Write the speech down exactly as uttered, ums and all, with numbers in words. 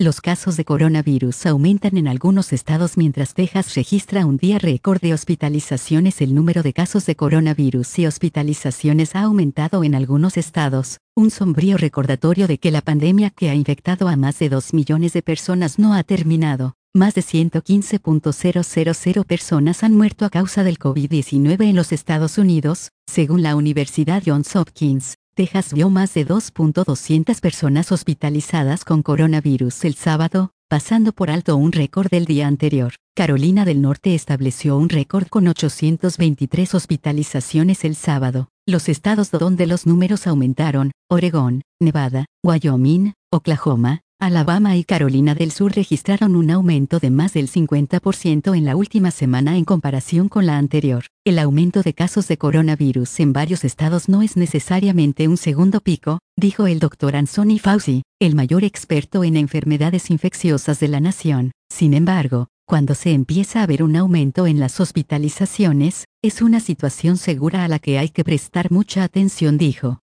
Los casos de coronavirus aumentan en algunos estados mientras Texas registra un día récord de hospitalizaciones. El número de casos de coronavirus y hospitalizaciones ha aumentado en algunos estados, un sombrío recordatorio de que la pandemia que ha infectado a más de dos millones de personas no ha terminado. Más de ciento quince mil personas han muerto a causa del COVID diecinueve en los Estados Unidos, según la Universidad Johns Hopkins. Texas vio más de dos mil doscientas personas hospitalizadas con coronavirus el sábado, pasando por alto un récord del día anterior. Carolina del Norte estableció un récord con ochocientas veintitrés hospitalizaciones el sábado. Los estados donde los números aumentaron, Oregón, Nevada, Wyoming, Oklahoma, Alabama y Carolina del Sur registraron un aumento de más del cincuenta por ciento en la última semana en comparación con la anterior. El aumento de casos de coronavirus en varios estados no es necesariamente un segundo pico, dijo el doctor Anthony Fauci, el mayor experto en enfermedades infecciosas de la nación. Sin embargo, cuando se empieza a ver un aumento en las hospitalizaciones, es una situación segura a la que hay que prestar mucha atención, dijo.